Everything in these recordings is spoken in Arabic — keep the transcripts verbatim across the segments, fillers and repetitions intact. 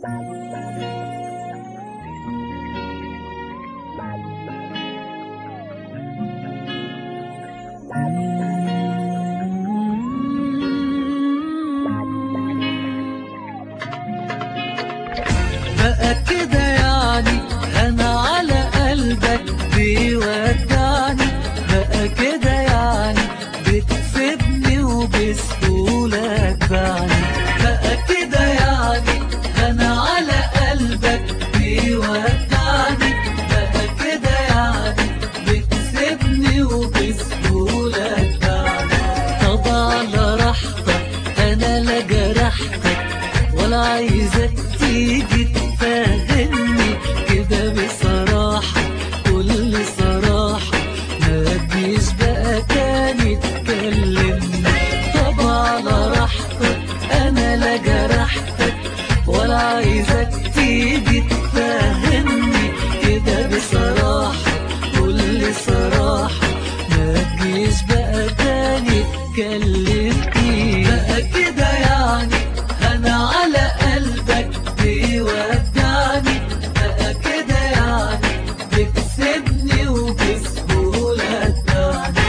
بقى كده يعني انا على قلبك بيودعني، بقى كده يعني بتسيبني وبسهولة تبعني، بقى كده يعني انا على قلبك بيودعني، بقى كده يعني بتسيبني وبسهولة تبعني. طب على راحتك انا لا جرحتك ولا عايزك تيجي تفهمني كده بصراحة، كل صراحة ما تجيش بقى تاني تكلمني. طب على راحتك أنا لا جرحتك ولا عايزك تيجي تفهمني كده بصراحة، كل صراحة ما تجيش بقى تاني تكلمني. بقى كده يعني أنا على قلبك بيودعني، بقى كده يعني بتسيبني وبسهولة تبعني.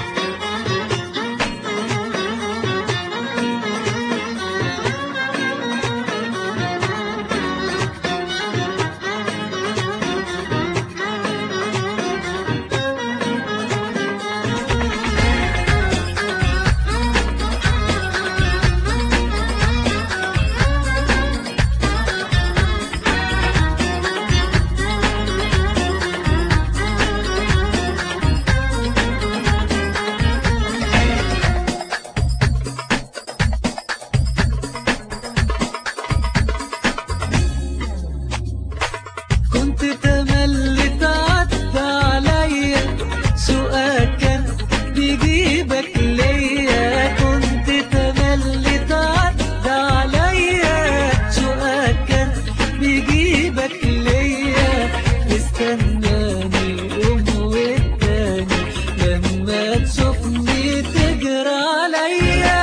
كنت تملي تعدى عليا، سؤالك كان بيجيبك ليا، كنت تملي تعدى عليا، سؤالك كان بيجيبك ليا، استناني يوم والتاني لما تشوفني تجرى عليا.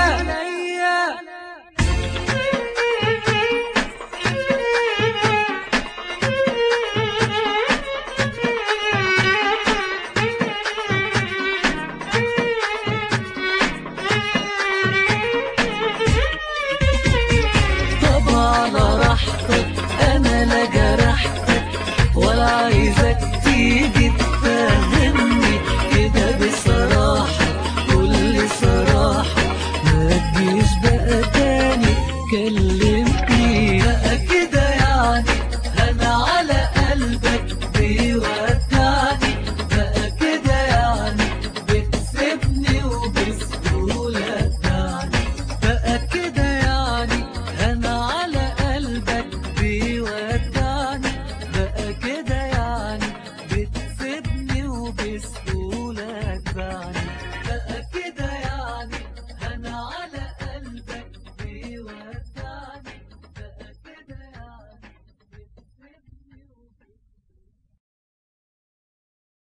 طب على راحتك انا لا جرحتك ولا عايزك تيجي